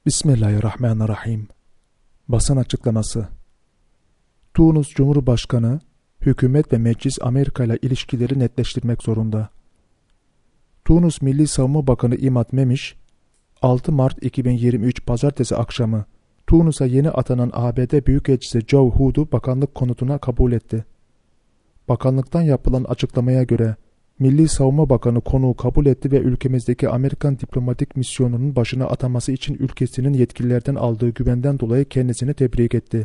Bismillahirrahmanirrahim. Basın açıklaması. Tunus Cumhurbaşkanı, hükümet ve meclis Amerika ile ilişkileri netleştirmek zorunda. Tunus Milli Savunma Bakanı İmad Memiş, 6 Mart 2023 Pazartesi akşamı Tunus'a yeni atanan ABD Büyükelçisi Joe Hood'u bakanlık konutuna kabul etti. Bakanlıktan yapılan açıklamaya göre, Milli Savunma Bakanı konuğu kabul etti ve ülkemizdeki Amerikan diplomatik misyonunun başına ataması için ülkesinin yetkililerden aldığı güvenden dolayı kendisini tebrik etti.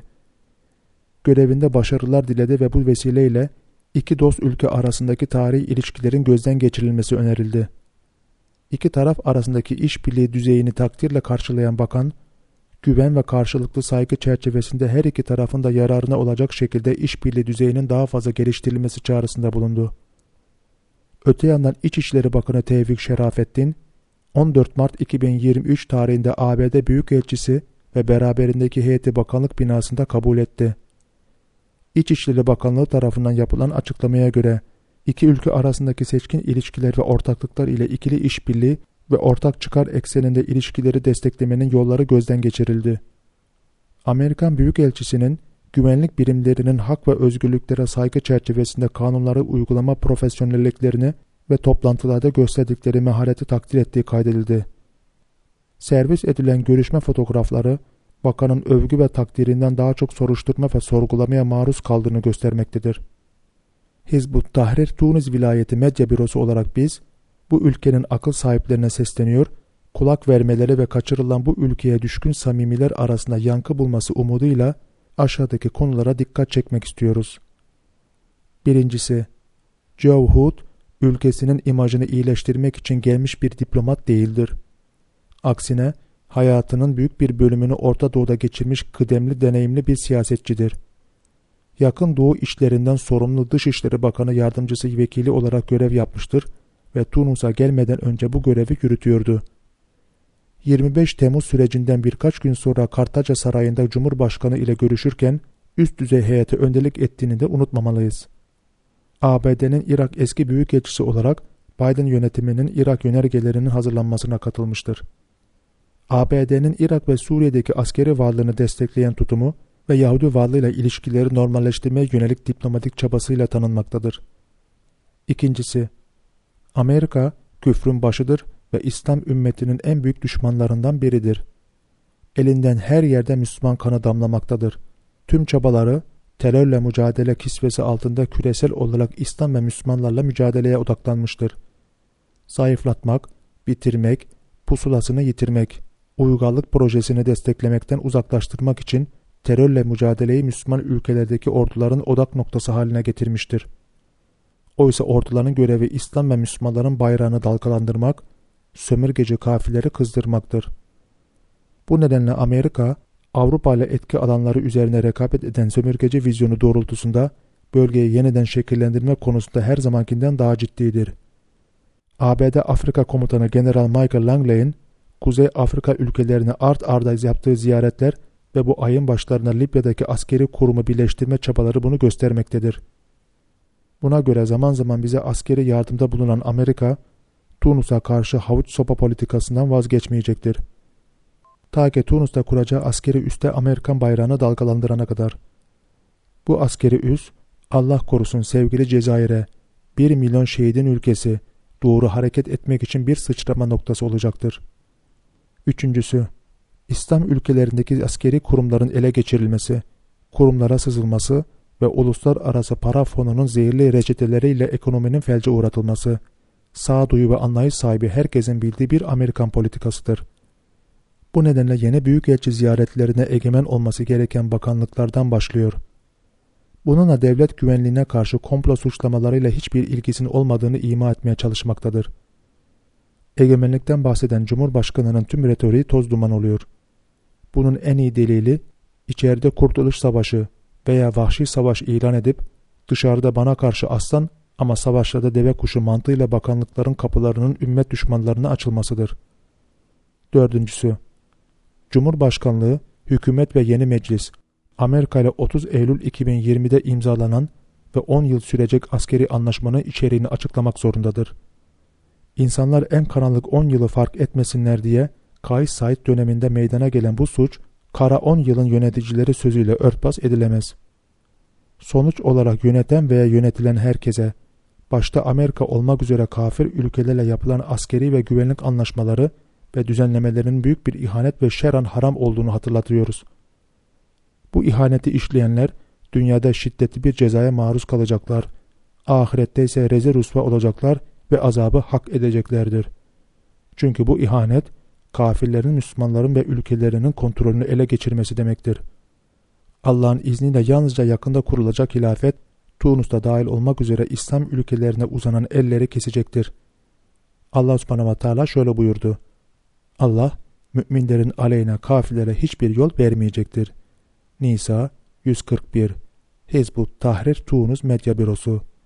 Görevinde başarılar diledi ve bu vesileyle iki dost ülke arasındaki tarihi ilişkilerin gözden geçirilmesi önerildi. İki taraf arasındaki işbirliği düzeyini takdirle karşılayan bakan, güven ve karşılıklı saygı çerçevesinde her iki tarafın da yararına olacak şekilde işbirliği düzeyinin daha fazla geliştirilmesi çağrısında bulundu. Öte yandan İçişleri Bakanı Tevfik Şerafettin, 14 Mart 2023 tarihinde ABD Büyükelçisi ve beraberindeki heyeti bakanlık binasında kabul etti. İçişleri Bakanlığı tarafından yapılan açıklamaya göre, iki ülke arasındaki seçkin ilişkiler ve ortaklıklar ile ikili işbirliği ve ortak çıkar ekseninde ilişkileri desteklemenin yolları gözden geçirildi. Amerikan Büyükelçisi'nin, güvenlik birimlerinin hak ve özgürlüklere saygı çerçevesinde kanunları uygulama profesyonelliklerini ve toplantılarda gösterdikleri mahareti takdir ettiği kaydedildi. Servis edilen görüşme fotoğrafları, bakanın övgü ve takdirinden daha çok soruşturma ve sorgulamaya maruz kaldığını göstermektedir. Hizbut Tahrir Tunis Vilayeti Medya Bürosu olarak biz, bu ülkenin akıl sahiplerine sesleniyor, kulak vermeleri ve kaçırılan bu ülkeye düşkün samimiler arasında yankı bulması umuduyla aşağıdaki konulara dikkat çekmek istiyoruz. Birincisi, Joe Hood, ülkesinin imajını iyileştirmek için gelmiş bir diplomat değildir. Aksine, hayatının büyük bir bölümünü Orta Doğu'da geçirmiş kıdemli deneyimli bir siyasetçidir. Yakın Doğu işlerinden sorumlu Dışişleri Bakanı Yardımcısı Vekili olarak görev yapmıştır ve Tunus'a gelmeden önce bu görevi yürütüyordu. 25 Temmuz sürecinden birkaç gün sonra Kartaca Sarayı'nda Cumhurbaşkanı ile görüşürken üst düzey heyete önderlik ettiğini de unutmamalıyız. ABD'nin Irak eski büyükelçisi olarak Biden yönetiminin Irak yönergelerinin hazırlanmasına katılmıştır. ABD'nin Irak ve Suriye'deki askeri varlığını destekleyen tutumu ve Yahudi varlığıyla ilişkileri normalleştirmeye yönelik diplomatik çabasıyla tanınmaktadır. İkincisi, Amerika küfrün başıdır ve İslam ümmetinin en büyük düşmanlarından biridir. Elinden her yerde Müslüman kanı damlamaktadır. Tüm çabaları terörle mücadele kisvesi altında küresel olarak İslam ve Müslümanlarla mücadeleye odaklanmıştır. Zayıflatmak, bitirmek, pusulasını yitirmek, uygarlık projesini desteklemekten uzaklaştırmak için terörle mücadeleyi Müslüman ülkelerdeki orduların odak noktası haline getirmiştir. Oysa orduların görevi İslam ve Müslümanların bayrağını dalgalandırmak, sömürgeci kafileri kızdırmaktır. Bu nedenle Amerika, Avrupa ile etki alanları üzerine rekabet eden sömürgeci vizyonu doğrultusunda bölgeyi yeniden şekillendirme konusunda her zamankinden daha ciddidir. ABD Afrika Komutanı General Michael Langley'in Kuzey Afrika ülkelerine art arda yaptığı ziyaretler ve bu ayın başlarında Libya'daki askeri kurumu birleştirme çabaları bunu göstermektedir. Buna göre zaman zaman bize askeri yardımda bulunan Amerika, Tunus'a karşı havuç sopa politikasından vazgeçmeyecektir. Ta ki Tunus'ta kuracağı askeri üste Amerikan bayrağını dalgalandırana kadar. Bu askeri üs, Allah korusun sevgili Cezayir'e, 1 milyon şehidin ülkesi, doğru hareket etmek için bir sıçrama noktası olacaktır. Üçüncüsü, İslam ülkelerindeki askeri kurumların ele geçirilmesi, kurumlara sızılması ve uluslararası para fonunun zehirli reçeteleriyle ekonominin felce uğratılması, sağduyu ve anlayış sahibi herkesin bildiği bir Amerikan politikasıdır. Bu nedenle yeni büyükelçi ziyaretlerine egemen olması gereken bakanlıklardan başlıyor. Bununla devlet güvenliğine karşı komplo suçlamalarıyla hiçbir ilgisinin olmadığını ima etmeye çalışmaktadır. Egemenlikten bahseden Cumhurbaşkanı'nın tüm retoriği toz duman oluyor. Bunun en iyi delili, içeride Kurtuluş Savaşı veya Vahşi Savaş ilan edip, dışarıda bana karşı aslan ama savaşlarda deve kuşu mantığıyla bakanlıkların kapılarının ümmet düşmanlarına açılmasıdır. Dördüncüsü, Cumhurbaşkanlığı, hükümet ve yeni meclis, Amerika ile 30 Eylül 2020'de imzalanan ve 10 yıl sürecek askeri anlaşmanın içeriğini açıklamak zorundadır. İnsanlar en karanlık 10 yılı fark etmesinler diye Kays Said döneminde meydana gelen bu suç, Kara 10 yılın yöneticileri sözüyle örtbas edilemez. Sonuç olarak yöneten veya yönetilen herkese, başta Amerika olmak üzere kafir ülkelerle yapılan askeri ve güvenlik anlaşmaları ve düzenlemelerinin büyük bir ihanet ve şer'an haram olduğunu hatırlatıyoruz. Bu ihaneti işleyenler, dünyada şiddetli bir cezaya maruz kalacaklar, ahirette ise rezil rüsva olacaklar ve azabı hak edeceklerdir. Çünkü bu ihanet, kafirlerin Müslümanların ve ülkelerinin kontrolünü ele geçirmesi demektir. Allah'ın izniyle yalnızca yakında kurulacak hilafet, Tunus'ta dahil olmak üzere İslam ülkelerine uzanan elleri kesecektir. Allah subhanahu ve teala şöyle buyurdu: Allah, müminlerin aleyhine kafirlere hiçbir yol vermeyecektir. Nisa 141. Hizbut Tahrir Tunus Medya Bürosu